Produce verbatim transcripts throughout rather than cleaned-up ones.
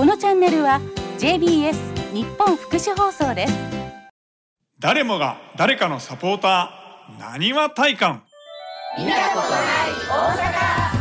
このチャンネルは ジェイビーエス 日本福祉放送です。 誰もが誰かのサポーター、なにわ体感。 見たことない大阪。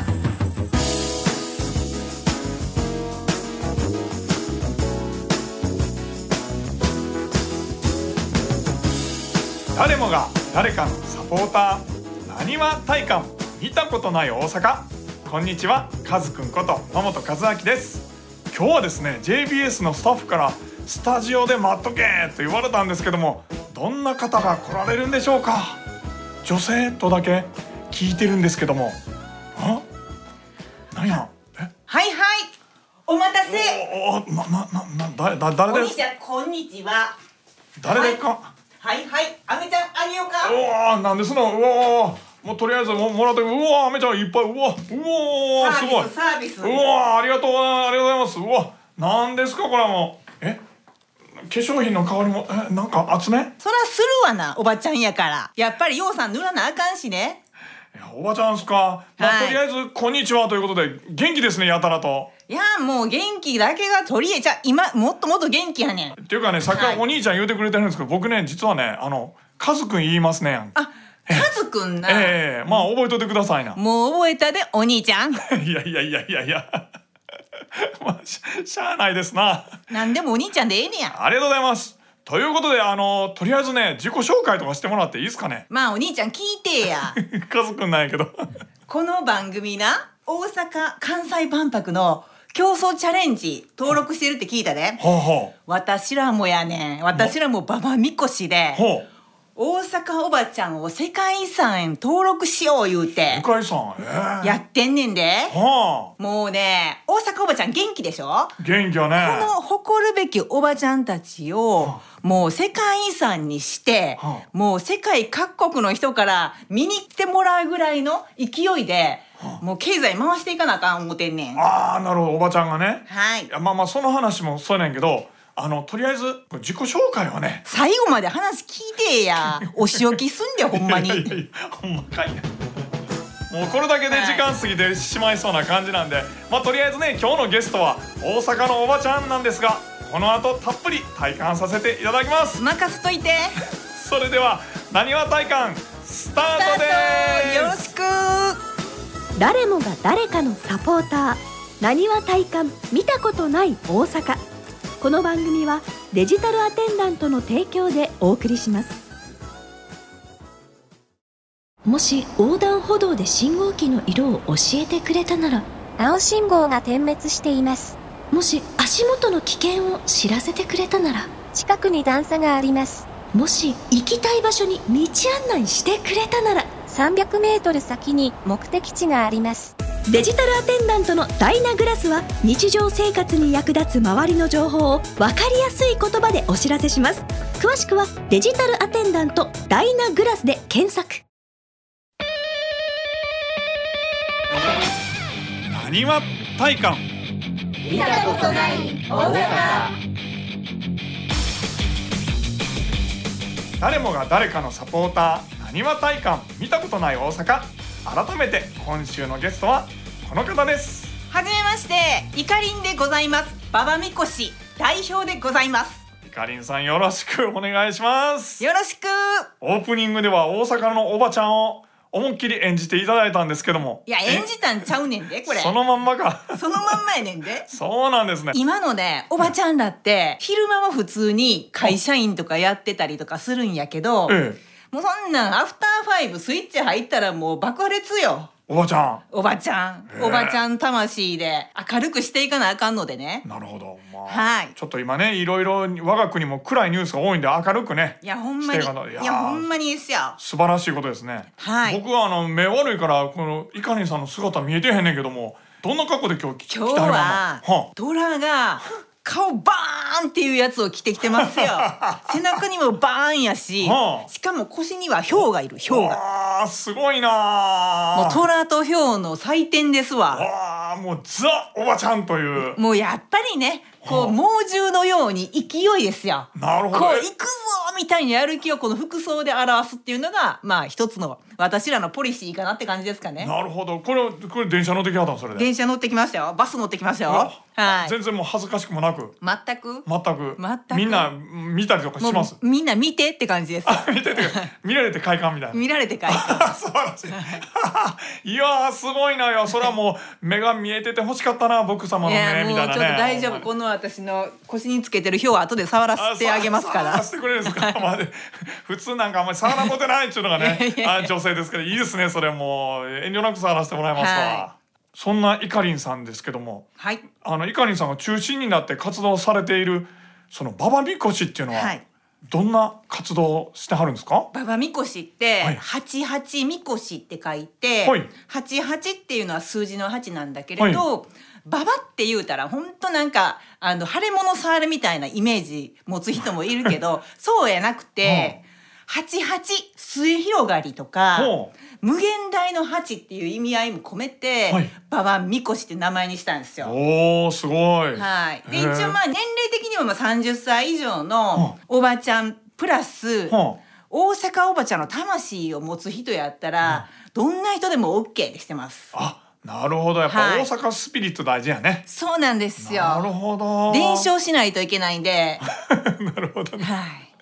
誰もが誰かのサポーター、なにわ体感。見たことない大阪。こんにちは、カズくんこと野本和明です。今日はですね ジェイビーエス のスタッフからスタジオで待っとけと言われたんですけども、どんな方が来られるんでしょうか。女性とだけ聞いてるんですけども、あ、なんや、え、 はいはい、お待たせ。 おお、なななな誰だ誰です。 お兄ちゃんこんにちは。 誰ですか。 はいはい、あめちゃんあげようか。 うわー、なんですの。うわー、もうとりあえずももらって。うわー、あめちゃんいっぱい。うわうわー、すごいサービスサービス。 うわー、ありがとうありがとうございます。うわ、なんですかこれは。もうえ化粧品の香りも、え、なんか厚め。 そらするわな、おばちゃんやから。やっぱりようさん塗らなあかんしね。 いや、おばちゃんすか。まあ、はい、とりあえずこんにちはということで元気ですね、やたらと。 いやもう元気だけが取り柄。じゃ今もっともっと元気やねん。 っていうかね、さっきからお兄ちゃん言うてくれてるんですけど、はい、僕ね実はね、あのカズくん言いますね。 あ、カズくんな。 ええー、まあ覚えといてくださいな。 もう覚えたでお兄ちゃん。 いやいやいやいやいやまあ、し, しゃあないですな。 なんでもお兄ちゃんでええねや。 ありがとうございます。ということで、あのとりあえずね自己紹介とかしてもらっていいですかね。 まあお兄ちゃん聞いてや。 カズくんなんやけどこの番組な、大阪・関西万博の競争チャレンジ登録してるって聞いたで。 ほうほう。 私らもやねん。私らもババみこしでほう、 大阪おばちゃんを世界遺産へ登録しよう言うて世界遺産、えー、 やってんねんで。 はあ、 もうね、大阪おばちゃん元気でしょ。 元気よね。 この誇るべきおばちゃんたちを、はあ、もう世界遺産にして、はあ、もう世界各国の人から見に来てもらうぐらいの勢いで、はあ、もう経済回していかなあかん思てんねん。 ああ、なるほど、おばちゃんがね。 はい。 いや、まあまあその話もそうやねんけど、あのとりあえず自己紹介はね、 最後まで話聞いてや。お仕置きすんでほんまに。いやいやいや、 ほんまかいな。もうこれだけで時間過ぎてしまいそうな感じなんで、はい、まあとりあえずね、今日のゲストは大阪のおばちゃんなんですが、この後たっぷり体感させていただきます。 任せといて。 それではなにわ体感スタートです。 よろしく。 誰もが誰かのサポーター、なにわ体感見たことない大阪。この番組はデジタルアテンダントの提供でお送りします。もし横断歩道で信号機の色を教えてくれたなら。 青信号が点滅しています。 もし足元の危険を知らせてくれたなら。 近くに段差があります。 もし行きたい場所に道案内してくれたなら。 さんびゃくメートル先に目的地があります。 デジタルアテンダントのダイナグラスは、日常生活に役立つ周りの情報を分かりやすい言葉でお知らせします。詳しくはデジタルアテンダントダイナグラスで検索。 なにわ体感見たことない大阪。 誰もが誰かのサポーター、なにわ体感見たことない大阪。改めて今週のゲストはこの方です。 はじめまして、いかりんでございます。ババみこし代表でございます。 いかりんさん、よろしくお願いします。 よろしく。 オープニングでは大阪のおばちゃんを思いっきり演じていただいたんですけども。 いや、演じたんちゃうねんで、これ。 そのまんまか。 そのまんまやねんで。 そうなんですね。 今のね、おばちゃんらって昼間は普通に会社員とかやってたりとかするんやけど、ええ、もうそんなんアフターファイブスイッチ入ったらもう爆裂よ。 おばちゃんおばちゃん、おばちゃん魂で明るくしていかなあかんのでね。 なるほど、まあ、 はい、 ちょっと今ね、いろいろ我が国も暗いニュースが多いんで、明るくね。 いやほんまに、いや、いやほんまにですよ。 素晴らしいことですね。 はい、 僕はあの目悪いからこのいかりんさんの姿見えてへんねんけども、どんな格好で今日来たいの？ 今日はドラが顔バーンっていうやつを着てきてますよ。背中にもバーンやし、はあ、しかも腰にはヒョウがいる。ヒョウがすごいな。 もうトラとヒョウの祭典ですわ。 わあ、もうザおばちゃんという。 もうやっぱりね、 こう猛獣のように勢いですよ。 なるほど。 こう行くぞみたいにやる気をこの服装で表すっていうのがまあ一つの私らのポリシーかなって感じですかね。 なるほど。これこれ電車乗ってきはったのそれで。 電車乗ってきましたよ。バス乗ってきましたよ。はい。 全然もう恥ずかしくもなく。 全く全く。 全くみんな見たりとかします。 みんな見てって感じです。 見てて見られて快感みたいな。 見られて快感。 素晴らしい。いやーすごいなよ。それはもう目が見えてて欲しかったな僕様の目みたいなね。 いやもうちょっと大丈夫。この私の腰につけてる表は後で触らせてあげますから。 触らせてくれるんですか。まで普通なんかあんまり触らんことないっていうのがねあ女性ですけどいいですね。それもう遠慮なく触らせてもらいますわ。はい、そんないかりんさんですけども、 はい、 あのいかりんさんが中心になって活動されているそのババみこしっていうのは、はい、どんな活動をしてはるんですか？ ババみこしってはちはちみこしって書いて、はい、はちはちっていうのは数字のはちなんだけれど、はい、ババって言うたらほんとなんかあの腫れ物触るみたいなイメージ持つ人もいるけどそうやなくて、はちはち末広がりとか無限大のはちっていう意味合いも込めて、はい、ババみこしって名前にしたんですよ。 おーすごい。 はい、で一応まあ年齢的にはまあさんじゅっさい以上のおばちゃんプラス大阪おばちゃんの魂を持つ人やったらどんな人でも OK でしてます。 あ、なるほど。やっぱ大阪スピリッツ大事やね。はい、 そうなんですよ。 なるほど。 伝承しないといけないんでなるほどね。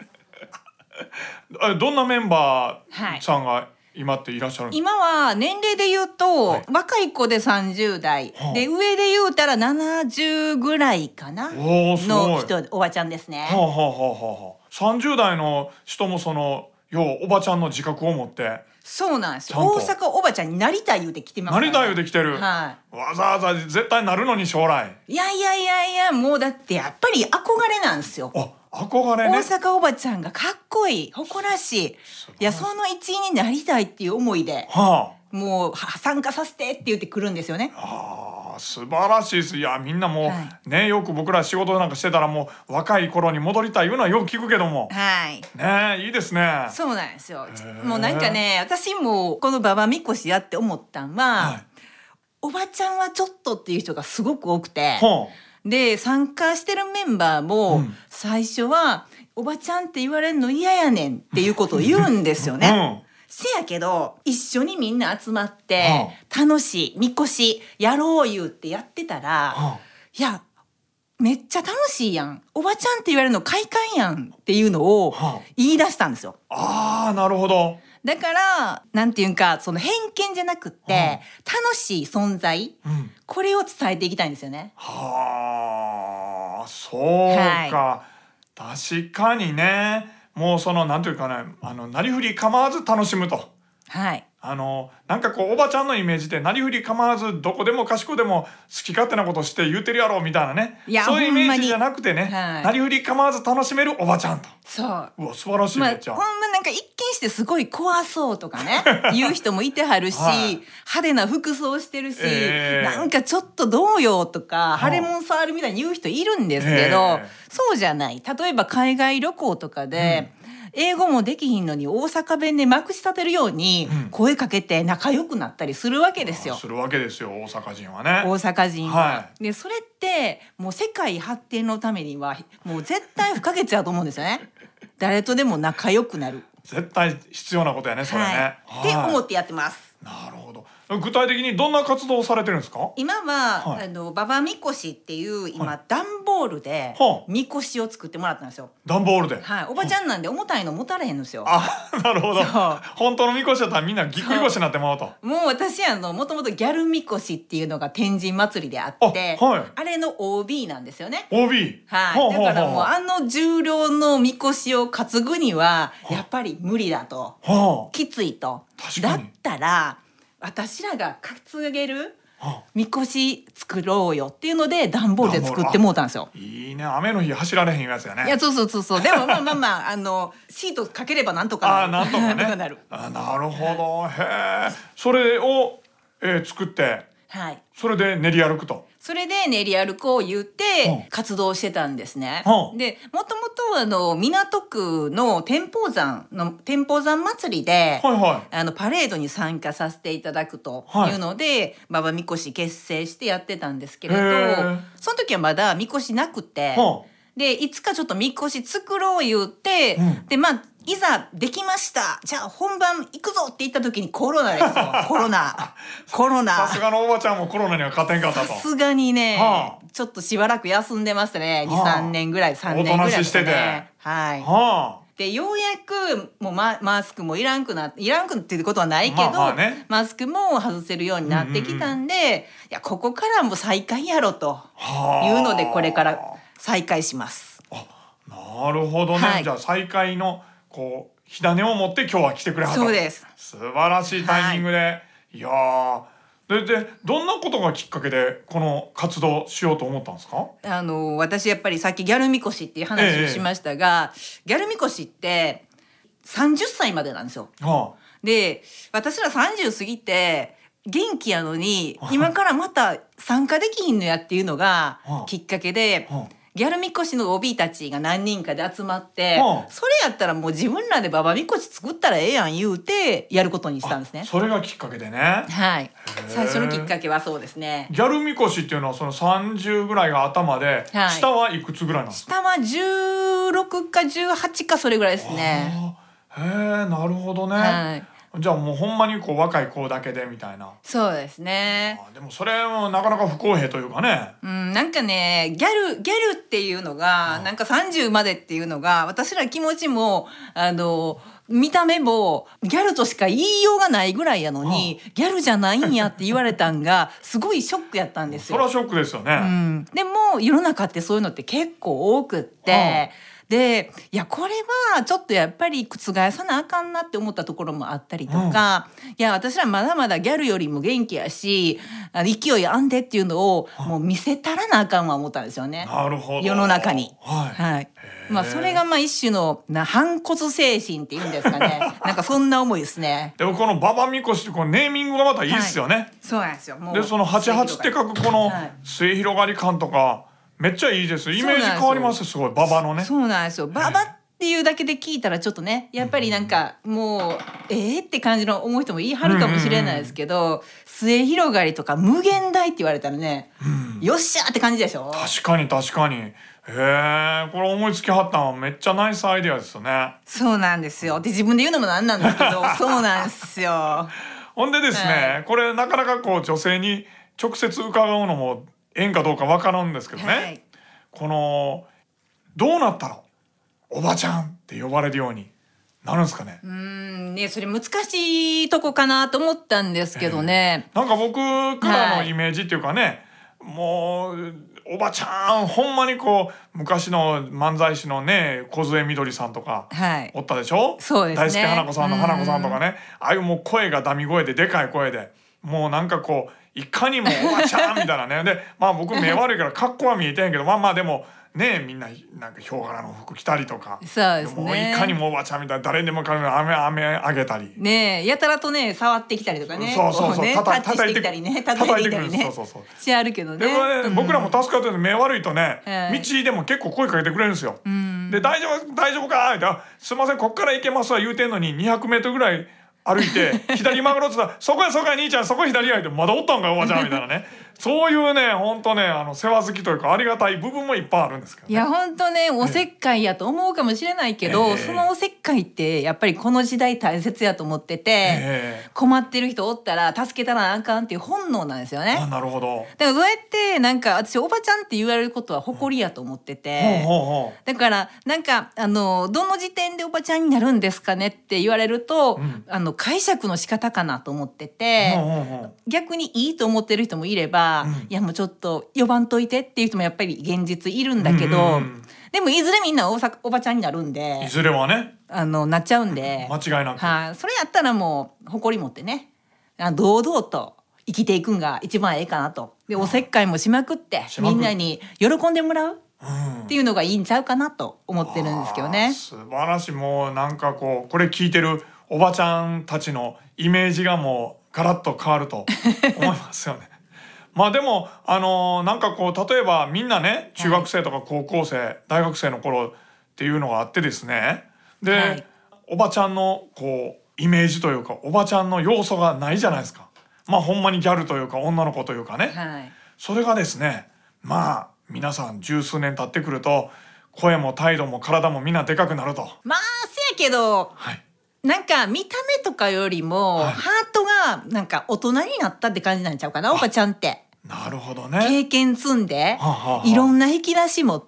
はいどんなメンバーさんが今っていらっしゃるんですか？ 今は年齢で言うと、はい、若い子でさんじゅう代、はあ、で上で言うたらななじゅうぐらいかなの人おばちゃんですね。 はあはあはあはあ、さんじゅう代の人もそのようおばちゃんの自覚を持ってそうなんですよ。大阪おばちゃんになりたい言うて来てますから、ね、 なりたい言うて来てる、 はい、 わざわざ絶対なるのに将来いやいやいやいやもうだってやっぱり憧れなんですよ。 あ憧れね。 大阪おばちゃんがかっこいい誇らしいいやその一員になりたいっていう思いで、はあ、もう参加させてって言ってくるんですよね。 ああ素晴らしいです。いやみんなもう、はい、ねよく僕ら仕事なんかしてたらもう若い頃に戻りたいいうのはよく聞くけども、 はいねいいですね。 そうなんですよ。もうなんかね私もこのババみこしやって思ったんは、はい、おばちゃんはちょっとっていう人がすごく多くて、はあで参加してるメンバーも最初はおばちゃんって言われるの嫌やねんっていうことを言うんですよね、うん、せやけど一緒にみんな集まって楽しいみこしやろう言うってやってたら、うん、いやめっちゃ楽しいやんおばちゃんって言われるの快感やんっていうのを言い出したんですよ。 あーなるほど。 だからなんていうかその偏見じゃなくって、うん、楽しい存在、うん、これを伝えていきたいんですよね。 はあそうか、はい、確かにねもうそのなんていうかねあのなりふり構わず楽しむと。 はいあのなんかこうおばちゃんのイメージでなりふり構わずどこでもかしこでも好き勝手なことして言ってるやろみたいなねそういうイメージじゃなくてね、はい、なりふり構わず楽しめるおばちゃんと。 そううわ素晴らしい、まあ、めっちゃほんまなんか一見してすごい怖そうとかね言う人もいてはるし、はい、派手な服装してるし、えー、なんかちょっとどうよとか腫れ物触るみたいに言う人いるんですけど、えー、そうじゃない。例えば海外旅行とかで、うん英語もできひんのに大阪弁でまくし立てるように声かけて仲良くなったりするわけですよ、うん、 するわけですよ大阪人はね。 大阪人は、はい、でそれってもう世界発展のためにはもう絶対不可欠だと思うんですよね誰とでも仲良くなる絶対必要なことやねそれね、 はい、って思ってやってます。 なるほど。具体的にどんな活動をされてるんですか？ 今は、はい、あのババみこしっていう今、はい、段ボールでみこしを作ってもらったんですよ。 段ボールで、 はい、おばちゃんなんで重たいの持たれへんんですよ。 あ、なるほど。本当のみこしだったらみんなぎっくり腰になってまうと。 もう私あのもともとギャルみこしっていうのが天神祭りであって、あ、はい、あれの オービー なんですよね。 オービー、 はい、だからもうあの重量のみこしを担ぐにはやっぱり無理だと、はあ、きついと。だったら私らが担げるみこし作ろうよっていうので段ボールで作ってもうたんですよ。 いいね。雨の日走られへんやつやね。 いやそうそうそうそうでもまあまあまああのシートかければなんとかなる。 あなんとかねなるあなるほど。へえ。それを、えー、作って、 はい、 それで練り歩くと。 それで練り歩こう言って活動してたんですね。 はあ、 でもともとあの港区の天保山の天保山祭りで、 はいはい、 あのパレードに参加させていただくというので、馬場みこし結成してやってたんですけれど、その時はまだみこしなくて、はあ、でいつかちょっとみこし作ろう言って、うん、でまあいざできましたじゃあ本番行くぞって言った時にコロナですよコロナコロナさすがのおばちゃんもコロナには勝てんかったと。 さすがにね、はあ、ちょっとしばらく休んでましたね。 に,さん 年ぐらいさんねんぐらいですね。おとなししてて、はい、はあ、でようやくもう マ, マスクもいらんくなっていらんくっていうことはないけど、まあまあね、マスクも外せるようになってきたんで、うんうんうん、いやここからもう再開やろというのでこれから再開します。 あ、なるほどね、はい、じゃあ再開のこう火種を持って今日は来てくれはった。 そうです。 素晴らしいタイミングで、はい、いやーで, でどんなことがきっかけでこの活動しようと思ったんですか？ あの私やっぱりさっきギャルみこしっていう話をしましたが、ええ、ギャルみこしってさんじゅっさいまでなんですよ、はあ、で私らさんじゅう過ぎて元気やのに今からまた参加できひんのやっていうのがきっかけで、はあはあ、ギャルみこしの オービー たちが何人かで集まって、はあ、それやったらもう自分らでババみこし作ったらええやん言うてやることにしたんですね。 それがきっかけでね。 はい、最初のきっかけはそうですね。 ギャルみこしっていうのはそのさんじゅうぐらいが頭で、はい、下はいくつぐらいなんですか？ 下はじゅうろくかじゅうはちかそれぐらいですね。 へえ、なるほどね、はい、じゃあもうほんまにこう若い子だけでみたいな。 そうですね。 でもそれもなかなか不公平というかね、 うん、なんかねギャルギャルっていうのがなんかさんじゅうまでっていうのが私ら気持ちもあの見た目もギャルとしか言いようがないぐらいやのに、ギャルじゃないんやって言われたんがすごいショックやったんですよ。 それはショックですよね、 うん、でも世の中ってそういうのって結構多くって、でいやこれはちょっとやっぱり覆さなあかんなって思ったところもあったりとか、うん、いや私らまだまだギャルよりも元気やしあの勢いあんでっていうのをもう見せたらなあかんは思ったんですよね。 なるほど。 世の中に、 はいはい、まあ、それがまあ一種のな反骨精神っていうんですかねなんかそんな思いですね。 でもこのババみこしってこのネーミングがまたいいですよね、はい、 そうなんですよ。もうでそのはちじゅうはちって書くこの末広がり感とかめっちゃいいです。イメージ変わります。すごいババのね。そうなんですよ。ババっていうだけで聞いたらちょっとねやっぱりなんかもうえーって感じの思う人も言い張るかもしれないですけど、うんうん、末広がりとか無限大って言われたらね、うん、よっしゃーって感じでしょ。 確かに確かに。へえ、これ思いつきはったのはめっちゃナイスアイデアですよね。 そうなんですよ。で自分で言うのもなんなんですけどそうなんですよ。 ほんでですね、はい、これなかなかこう女性に直接伺うのもええんかどうかわからんですけどね、はい、このどうなったらおばちゃんって呼ばれるようになるんですかね。 うーんね、それ難しいとこかなと思ったんですけどね、 えー、なんか僕からのイメージっていうかね、はい、もうおばちゃんほんまにこう昔の漫才師のね梢みどりさんとか、はい、おったでしょ。 そうですね。 大輔花子さんの花子さんとかね、ああいうもう声がダミ声ででかい声でもうなんかこういかにもおばちゃんみたいなねでまあ僕目悪いから格好は見えてんけどまあまあでもねみんななんかヒョウ柄の服着たりとか、 そうですね、 もういかにもおばちゃんみたいな誰にでもかめ飴飴あげたりねやたらとね触ってきたりとかね、 そうそうそう、 ね、 たたタッチしてきたりね叩いてきたりね、そうそうそうしあるけどね。 でもね、うん、僕らも助かってる目悪いとね、はい、道でも結構声かけてくれるんですよ、うん、で大丈夫大丈夫かってすいませんこっから行けますわ言うてんのににひゃくメートルぐらい歩いて左曲がろうって言ったらそこやそこや兄ちゃんそこ左やってまだおったんかおばちゃんみたいなねそういうね本当ねあの世話好きというかありがたい部分もいっぱいあるんですけど、ね、 いや本当ねおせっかいやと思うかもしれないけど、えー、そのおせっかいってやっぱりこの時代大切やと思ってて、えー、困ってる人おったら助けたらあかんっていう本能なんですよね。 あ、なるほど。 だからどうやってなんか私おばちゃんって言われることは誇りやと思ってて、ほうほうほう、だからなんかあのどの時点でおばちゃんになるんですかねって言われると、うん、あの解釈の仕方かなと思ってて、ほうほうほう、逆にいいと思ってる人もいれば、うん、いやもうちょっと呼ばんといてっていう人もやっぱり現実いるんだけど、うんうんうん、でもいずれみんな お, さおばちゃんになるんで、 いずれはねあのなっちゃうんで、 間違いなく、 はあ、それやったらもう誇り持ってねあ堂々と生きていくんが一番ええかなと。でおせっかいもしまくってみんなに喜んでもらうっていうのがいいんちゃうかなと思ってるんですけどね。 素晴らしい。もうなんかこうこれ聞いてるおばちゃんたちのイメージがもうガラッと変わると思いますよねまあでもあのーなんかこう例えばみんなね中学生とか高校生、大学生の頃っていうのがあってですね、で、はい、おばちゃんのこうイメージというかおばちゃんの要素がないじゃないですか。まあほんまにギャルというか女の子というかね、はい、それがですね、まあ皆さん十数年経ってくると声も態度も体もみんなでかくなると。 まあせやけど、はい、なんか見た目とかよりも、はい、ハートがなんか大人になったって感じなんちゃうかな、おばちゃんって。 なるほどね。 経験積んで、はあはあ、いろんな引き出し持って、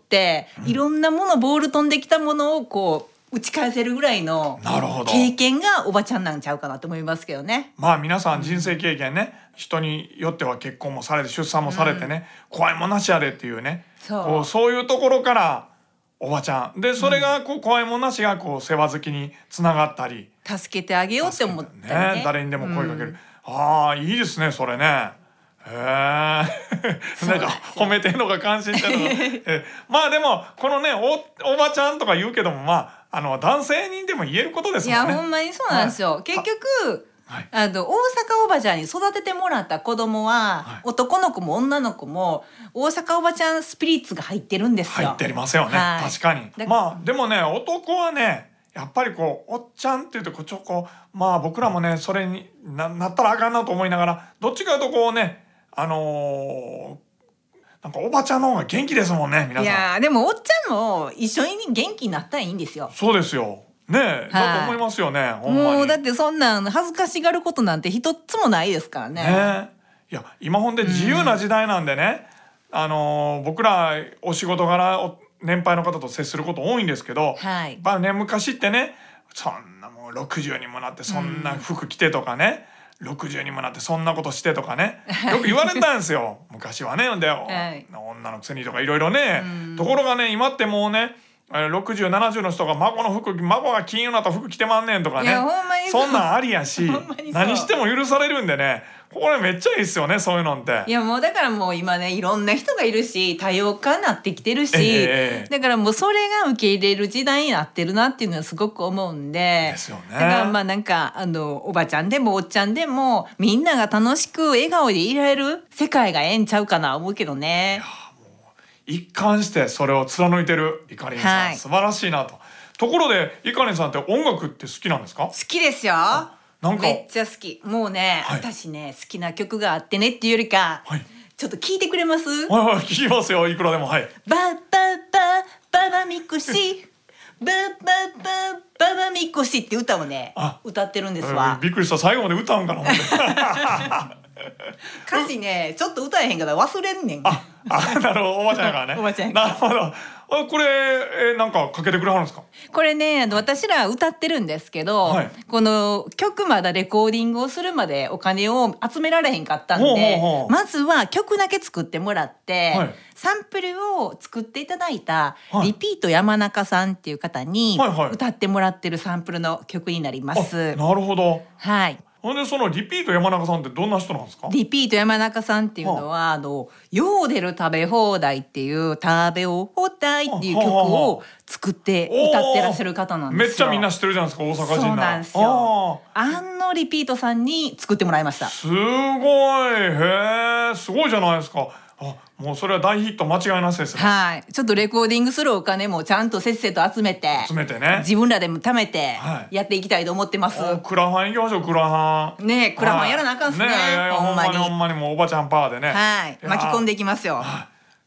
うん、いろんなものボール飛んできたものをこう打ち返せるぐらいの経験がおばちゃんなんちゃうかなと思いますけどね。 まあ皆さん人生経験ね、うん、人によっては結婚もされて出産もされてね、うん、怖いもんなしやでっていうね、そう、こうそういうところからおばちゃんで、それがこう怖いもんなしがこう世話好きにつながったり、 助けてあげようって思ったりね、 ね、誰にでも声かける、うん、ああいいですねそれね。へえなんか褒めてんのか感心してるのえまあでもこのね お, おばちゃんとか言うけども、まああの男性にでも言えることですもんね。 いやほんまにそうなんですよ、はい、結局はい、あの大阪おばちゃんに育ててもらった子供は、はい、男の子も女の子も大阪おばちゃんスピリッツが入ってるんですよ。 入ってますよね、はい、確かに。まあでもね男はねやっぱりこうおっちゃんっていうとこうちょこまあ僕らもねそれに な, なったらあかんなと思いながら、どっちかというとこうねあのー、なんかおばちゃんの方が元気ですもんね皆さん。 いやでもおっちゃんも一緒に元気になったらいいんですよ。 そうですよねえ、だと思いますよね、ほんまに。 もうだってそんなん恥ずかしがることなんて一つもないですからね。 ねいや今ほんで自由な時代なんでね、うん、あのー、僕らお仕事柄年配の方と接すること多いんですけど、はい、まあね昔ってねそんなもうろくじゅうにもなってそんな服着てとかね、うん、ろくじゅうにもなってそんなことしてとかねよく言われたんですよ昔はね。で、はい、女のくせにとかいろいろね、うん、ところがね今ってもうねろくじゅう、ななじゅうの人が孫の服孫が金色になった服着てまんねんとかね、そんなんありやし何しても許されるんでね、これめっちゃいいっすよねそういうのって。 いやもうだからもう今ねいろんな人がいるし多様化になってきてるし、えー、だからもうそれが受け入れる時代になってるなっていうのはすごく思うんで、 ですよね。 だからまあなんかあのおばちゃんでもおっちゃんでもみんなが楽しく笑顔でいられる世界がええんちゃうかな思うけどね。 一貫してそれを貫いてるいかりんさん、はい、素晴らしいなと。ところでいかりんさんって音楽って好きなんですか？ 好きですよ。なんかめっちゃ好き。もうね、はい、私ね好きな曲があってねっていうよりか、はい、ちょっと聞いてくれます？ はいはい聞きますよいくらでも。はい。 バッバッバババみこしバッバッバババみこしって歌をね歌ってるんですわ、 えー、びっくりした。最後まで歌うんかな思って歌詞ねちょっと歌えへんから忘れんねん。 ああなるほどおばちゃんやからねおばちゃんなるほど。これ、えー、なんかかけてくれはるんですか？ これね私ら歌ってるんですけど、はい、この曲まだレコーディングをするまでお金を集められへんかったんで、ほうほうほうまずは曲だけ作ってもらって、はい、サンプルを作っていただいたリピート山中さんっていう方に歌ってもらってるサンプルの曲になります、はいはい、 なるほど。 はい。 ほんでそのリピート山中さんってどんな人なんですか？ リピート山中さんっていうのは、はあ、あのヨーデル食べ放題っていう食べ放題っていう曲を作って歌ってらっしゃる方なんですよ。 めっちゃみんな知ってるじゃないですか大阪人な。 そうなんですよ。あのリピートさんに作ってもらいました。 すごいへえすごいじゃないですか。あもうそれは大ヒット間違いなしですね。 はい。ちょっとレコーディングするお金もちゃんとせっせと集めて集めてね自分らでも貯めてやっていきたいと思ってます、はい、 クラファン行きましょう。クラファンねえクラファンやらなあかんっすね、 はい、ほんまにほんまにもうおばちゃんパワーでね、 はい、巻き込んでいきますよ、 はい、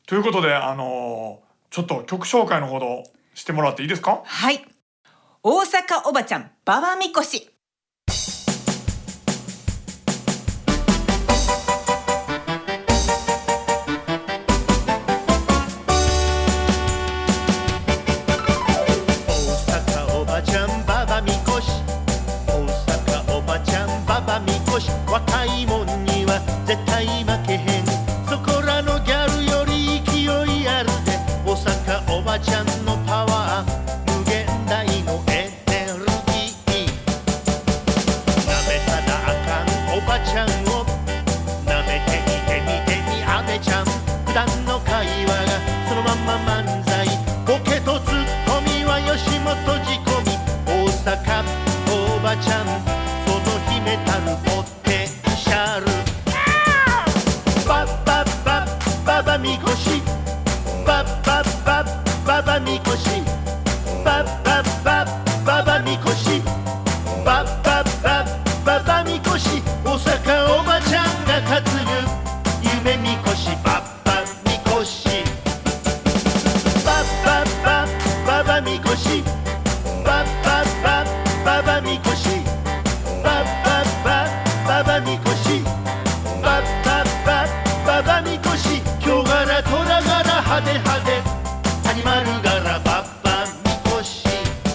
ということであのー、ちょっと曲紹介のほどしてもらっていいですか？ はい。大阪おばちゃんババみこし。 若いもんには絶対負けへん。そこらのギャルより勢いあるで大阪おばちゃんのパワー無限大のエネルギー。 みこしバッバみこしバッバッバッババみこしバッバッバッババみこしバッバッバッババみこしバッバッバッババみこしヒョウ柄トラ柄派手派手アニマル柄バッバみこし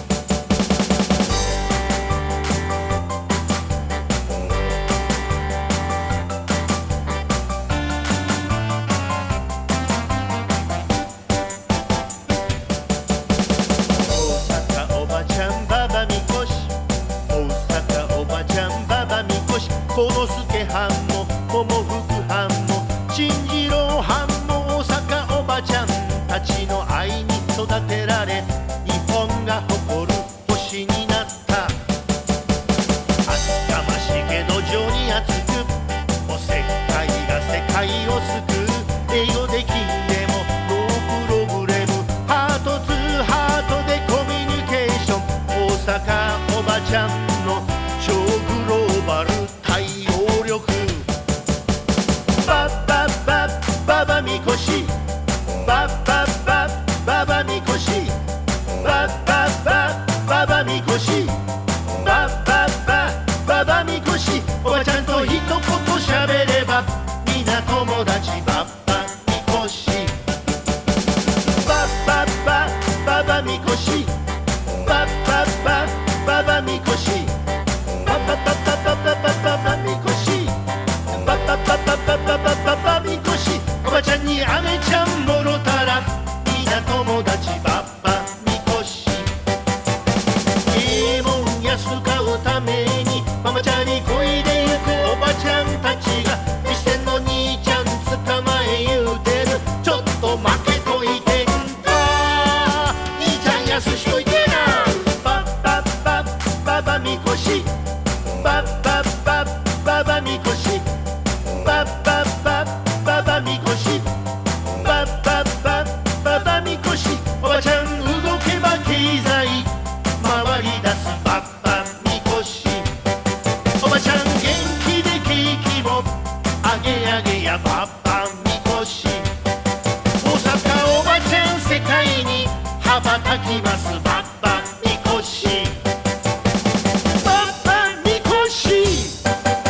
大阪おばちゃんババみこし大阪おばちゃんババみこしこのすけはんも桃福はんも新次郎はんも大阪おばちゃんたちの愛に育てられ日本が誇る星になった厚かましげ土壌に熱くおせっかいが世界を救う英語できんでもノープログレムハートツーハートでコミュニケーション大阪おばちゃんの超グローバル対応力バッバッバッババみこしバッバッバッババみこしバッバッバッババみこしバッバッバッババみこしおばちゃんと一言喋ればみんな友達バッバみこしバッバッバッババみこしバッバッバッババみこしバッバッバッバッバッバッバッババみこしバッバッバッバッバッバッバッババみこしおばちゃんにあめちゃんもろたらみんな友達バッバみこしええもん安買うためにママチャリこいでゆくおばちゃんたちが店の兄ちゃん捕まえ言うてるちょっと負けといてんか兄ちゃん安しといてなバッバッバッババみこしバッバッバッババみこしバッバッバッババみこしバッバッバッババみこしおばちゃん動けば経済回り出すバッバみこしおばちゃん元気で景気もあげあげやバッバみこし大阪おばちゃん世界に羽ばたきますバッバみこしバッバみこし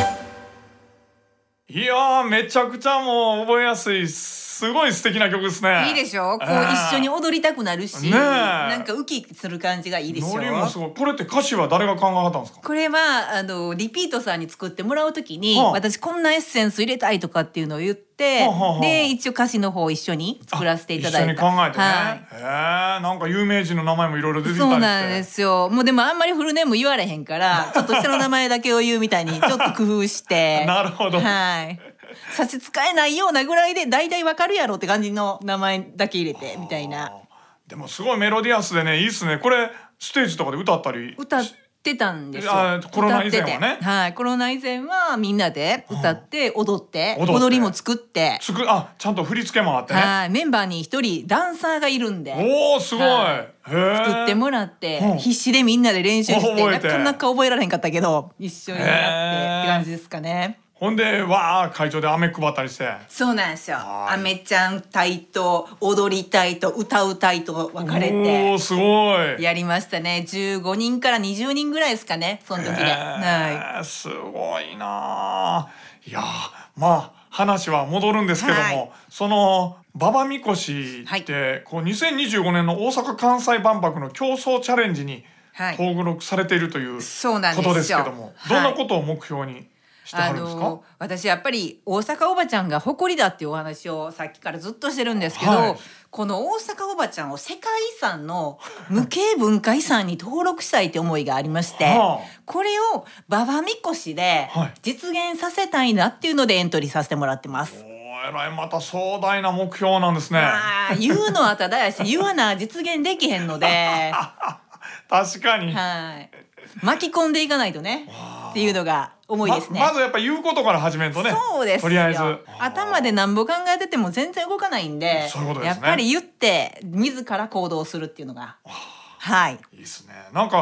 いやーめちゃくちゃもう覚えやすいすごい素敵な曲ですね。 いいでしょこうえー一緒に踊りたくなるし、 ねえなんかウキする感じがいいでしょノリもすごい。これって歌詞は誰が考えはったんですか？ これはあのリピートさんに作ってもらうときに、 はあ私こんなエッセンス入れたいとかっていうのを言って、 はあはあはあで一応歌詞の方を一緒に作らせていただいた。 一緒に考えてね、 はいへえなんか有名人の名前もいろいろ出てきたりして。 そうなんですよ。もうでもあんまりフルネーム言われへんからちょっと下の名前だけを言うみたいにちょっと工夫してなるほど、 はい差し支えないようなぐらいで大体わかるやろって感じの名前だけ入れてみたいな。 でもすごいメロディアスでねいいっすね。これステージとかで歌ったり歌ってたんですよ。 あコロナ以前はね歌っててはいコロナ以前はみんなで歌って踊って踊って踊りも作ってつくあちゃんと振り付けもあってね。 はいメンバーに一人ダンサーがいるんでおおすごい、 はへえ作ってもらってうん必死でみんなで練習して覚えてなかなか覚えられへんかったけど一緒にやってへーって感じですかね。 ほんでわあ会場で飴配ったりして。 そうなんですよ。 はいアメちゃん隊と踊り隊と歌う隊と分かれおてーすごい。 やりましたね。じゅうごにんからにじゅうにんぐらいですかねその時で。 へはーすごいなあ。いやーまあ話は戻るんですけども、 はいその馬場みこしって、こうにせんにじゅうごねんの大阪・関西万博の競争チャレンジにい。はい。 登録されているというそうなんですよことですけども、 はいどんなことを目標にしてはあるんですか？ の私やっぱり大阪おばちゃんが誇りだっていうお話をさっきからずっとしてるんですけど、 はいこの大阪おばちゃんを世界遺産の無形文化遺産に登録したいって思いがありまして、 はあこれを馬場みこしではい実現させたいなっていうのでエントリーさせてもらってます。 おーえらいまた壮大な目標なんですね。 あー言うのはただやし言わな実現できへんので確かに、 はい巻き込んでいかないとねっていうのが思いですね。 ま, まずやっぱ言うことから始めるとね。 そうですよ。 とりあえず頭でなんぼ考えてても全然動かないんで、 そういうことですねやっぱり言って自ら行動するっていうのが、はい。 いいですね。なんか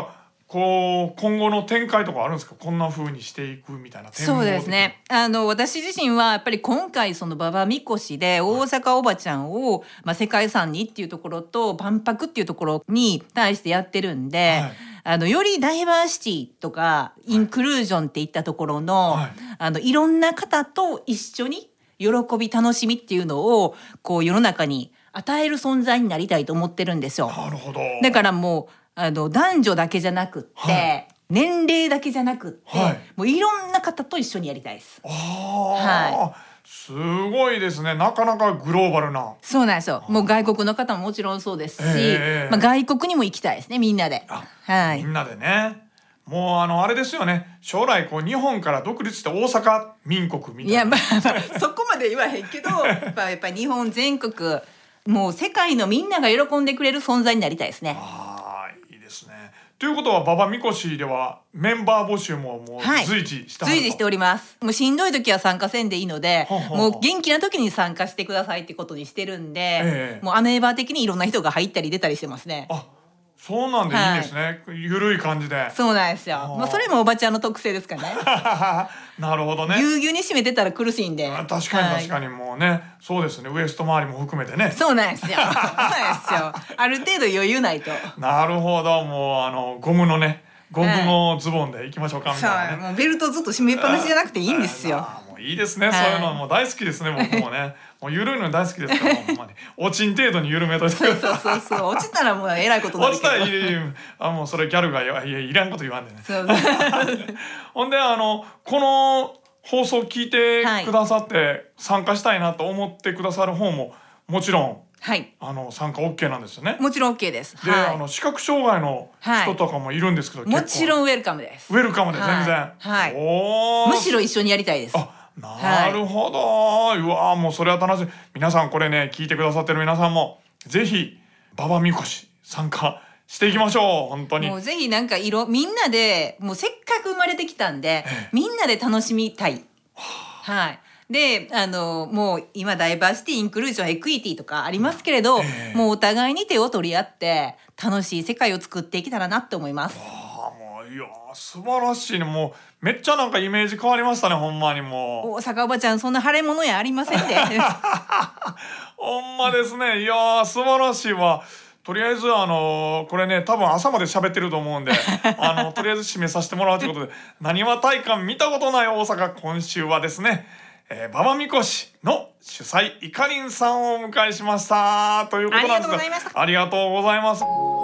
こう今後の展開とかあるんですか？こんな風にしていくみたいな展望的な。 そうですね。あの私自身はやっぱり今回その馬場みこしで大阪おばちゃんを、まあ、世界遺産にっていうところと万博っていうところに対してやってるんで、はい、あのよりダイバーシティとかインクルージョンっていったところの、はい、あのいろんな方と一緒に喜び楽しみっていうのをこう世の中に与える存在になりたいと思ってるんですよ。 なるほど。 だからもうあの男女だけじゃなくって、はい、年齢だけじゃなくって、はい、もういろんな方と一緒にやりたいです。 あ、はい、すごいですね。なかなかグローバルな。 そうなんですよ。もう外国の方ももちろんそうですし、えーまあ、外国にも行きたいですね、みんなで。はい、 みんなでね。もうあのあれですよね。将来こう日本から独立して大阪民国みたいな。 いやまあ、まあ、そこまで言わへんけどやっぱやっぱ日本全国もう世界のみんなが喜んでくれる存在になりたいですね。 ですね。ということは馬場みこしではメンバー募集ももう随時した、 はい、随時しております。もうしんどい時は参加せんでいいので、ははもう元気な時に参加してくださいってことにしてるんで、ええ、もうアメーバー的にいろんな人が入ったり出たりしてますね。 あ、そうなんでいいですね、はい、ゆるい感じで。 そうなんですよ。まあ、それもおばちゃんの特性ですからね。 なるほどね。 ぎゅうぎゅうに締めてたら苦しいんで。 確かに確かに、もうね、はい、そうですね、ウエスト周りも含めてね。 そうなんですよ。そうなんですよ。ある程度余裕ないと。 なるほど。もうあのゴムのね、ゴムのズボンで行きましょうかみたいなね。 そう、もうベルトずっと締めっぱなしじゃなくていいんですよ。 もういいですね、はい、そういうのもう大好きですね、僕もね。もう緩いの大好きですから、ほんまに。落ちん程度に緩めといてください。 そうそうそうそう。落ちたらもうえらいことになるけど。 落ちたらいい、あ、もうそれギャルがいやいらんこと言わんでね。そうそうほんであのこの放送聞いてくださって参加したいなと思ってくださる方ももちろん、はい、あの参加 OK なんですよね。 もちろん OK です。 で、はい、あの視覚障害の人とかもいるんですけど、はい、 もちろんウェルカムです。 ウェルカムで全然、 はい、おむしろ一緒にやりたいです。 あ、なるほど、はい、うわもうそれは楽しい。皆さんこれね、聞いてくださってる皆さんもぜひ馬場みこし参加していきましょう。本当にもうぜひなんか色みんなでもうせっかく生まれてきたんで、ええ、みんなで楽しみたい。はい。で、あのもう今ダイバーシティインクルージョンエクイティとかありますけれど、ええ、もうお互いに手を取り合って楽しい世界を作っていけたらなって思います。 あ、もういや素晴らしいね。もうめっちゃなんかイメージ変わりましたね、ほんまに。もう大阪おばちゃんそんな腫れ物やありませんで。 ほんまですね。いや素晴らしいわ。とりあえずあのー、これね多分朝まで喋ってると思うんであのとりあえず締めさせてもらうということで、なにわ体感見たことない大阪、今週はですね、えー、馬場みこしの主催いかりんさんをお迎えしましたということなんですが、ありがとうございます。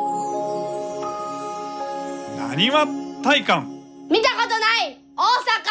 なにわ体感見たことない大阪。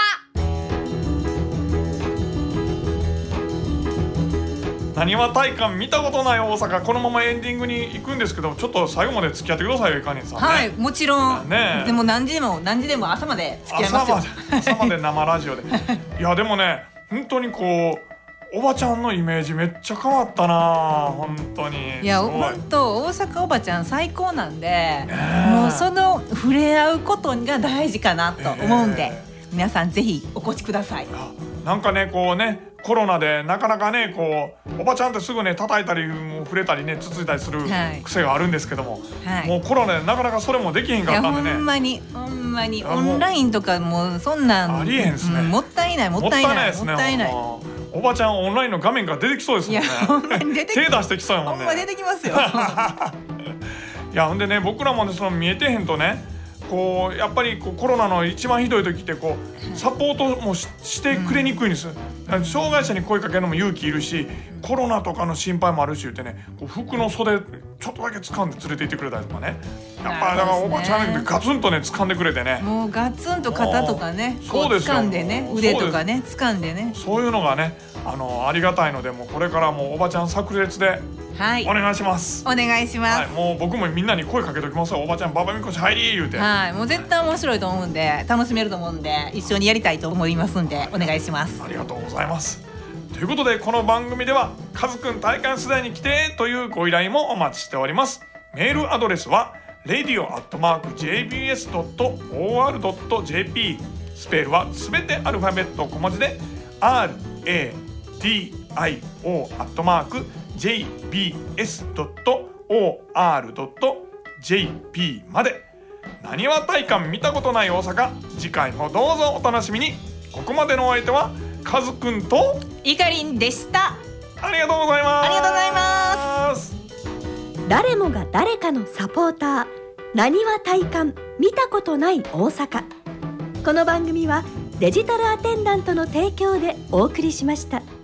なにわ体感見たことない大阪、このままエンディングに行くんですけど、ちょっと最後まで付き合ってくださいよ、いかりんさんね。 はい、もちろん、ね、でも何時でも何時でも朝まで付き合いますよ。 朝まで、朝まで生ラジオでいやでもね、本当にこうおばちゃんのイメージめっちゃ変わったな、本当に。 いや本当大阪おばちゃん最高なんで、えー、もうその触れ合うことが大事かなと思うんで、えー、皆さんぜひお越しください。 なんかねこうねコロナでなかなかねこうおばちゃんってすぐね叩いたり触れたりねつついたりする癖があるんですけども、はい、もうコロナでなかなかそれもできへんかったんでね。 いやほんまにほんまにオンラインとかもうそんなんありえへんですね、 うん、もったいないもったいないですね。 もったいない。 おばちゃんオンラインの画面から出てきそうですもんね。いやほんまに出て手出してきそうやもんね。 ほんま出てきますよ。 いやほんでね、僕らもねその見えてへんとね、こうやっぱりこうコロナの一番ひどい時ってこうサポートも し, してくれにくいんです、うん、障害者に声かけるのも勇気いるし、コロナとかの心配もあるし言ってね、こう服の袖ちょっとだけ掴んで連れて行ってくれたりとかね、やっぱりだからおばちゃんガツンとね掴んでくれてね、 もうガツンと肩とかねこう掴んでね、腕とかね掴んでね、 そういうのがね あのありがたいので、もうこれからもうおばちゃん炸裂ではい、お願いします。 お願いします、はい、 もう僕もみんなに声かけときますよ。おばちゃん馬場みこし入り言うて、 はい、もう絶対面白いと思うんで楽しめると思うんで一緒にやりたいと思いますんでお願いします。 ありがとうございます。ということでこの番組ではカズくん体感取材に来てというご依頼もお待ちしております。メールアドレスは レディオ アットマーク ジェイビーエス ドット オーアール ドット ジェーピー、 スペルはすべてアルファベット小文字で アール エー ディー アイ オー アットマーク ジェイビーエス ドット オーアール ドット ジェーピー まで。 なにわ体感見たことない大阪、次回もどうぞお楽しみに。ここまでのお相手はカズくんとイカリンでした。 ありがとうございます。 ありがとうございます。 誰もが誰かのサポーター、なにわ体感見たことない大阪。この番組はデジタルアテンダントの提供でお送りしました。